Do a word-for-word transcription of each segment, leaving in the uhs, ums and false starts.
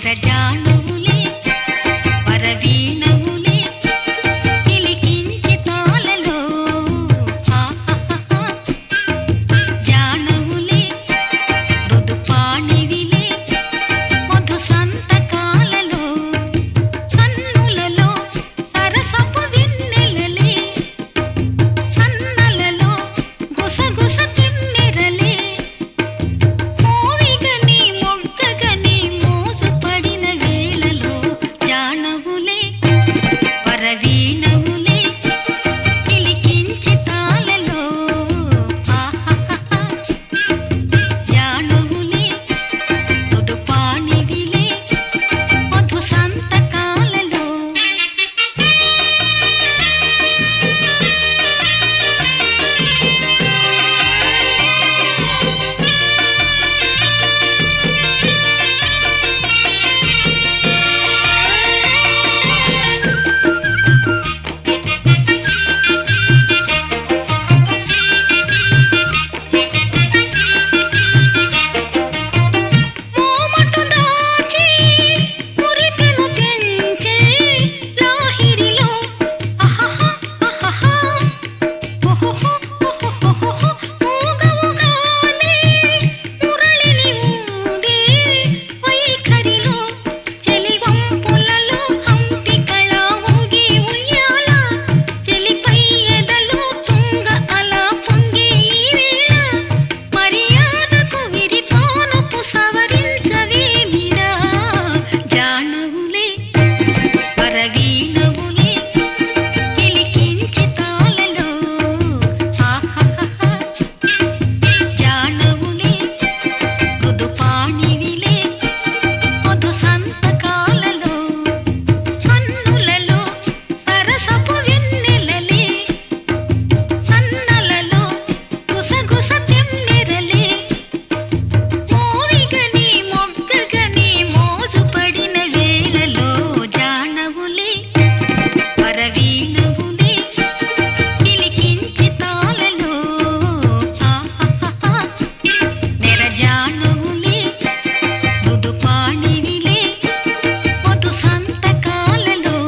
నెరజానవులే వరవీణవులే కిలికించి తాళలో జానవులే మృదుపాణివిలే మధు సంతకాలలో కన్నులలో సరసపు వెన్నెలలే సన్నలలో గుసగుస తిమ్మెరలే మోవిగని మొగ్గగని మోజు పడిన వేళలో జానవులే వరవీణవులే కిలికించి తాళలో జానవులే మృదుపాణివిలే మధు సంతకాలలో మోమటు దాచి మురిపెము పెంచే లాహిరిలో అహహ అహహ ఓహోహో ఓహోహో ఊగవుగానే మురళిని ఊదే వైఖరిలో చెలివంపులలో హంపికళ ఊగి ఉయ్యాల చెలిపై ఎదలో తుంగ అలా పొంగే ఈ వేళ మర్యాదకు విరిపానుపు సవరించవేమిరా జానవులే వరవీణవులే కిలికించి తాళలో జానవులే మృదుపాణివిలే మధు సంతకాలలో కన్నులలో సరసపు వెన్నెలలే సన్నలలో గుసగుస తెమ్మెరలే మోవిగని మొగ్గగని మోజు పడిన వేళలో జానవులే వరవీణవులే కిలికించి తాళలో నెరజానవులే మృదుపాణివిలే మధు సంతకాలలో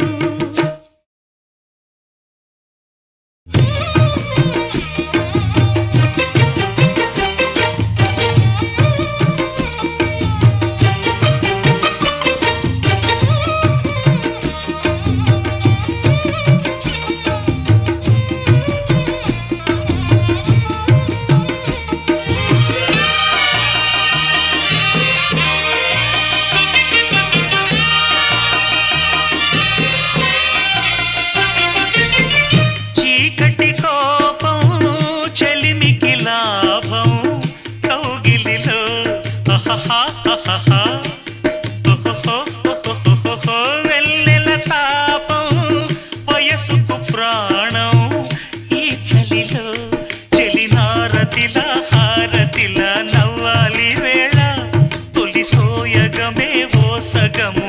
చీకటి కోపం చెలిమికి లాభం కౌగిలిలో వెన్నెల తాపం వయసుకు ప్రాణం ఈ చలిలో చెలినారతిలా హారతిలా నవ్వాలి వేళ తొలి సోయగమే ఓ సగం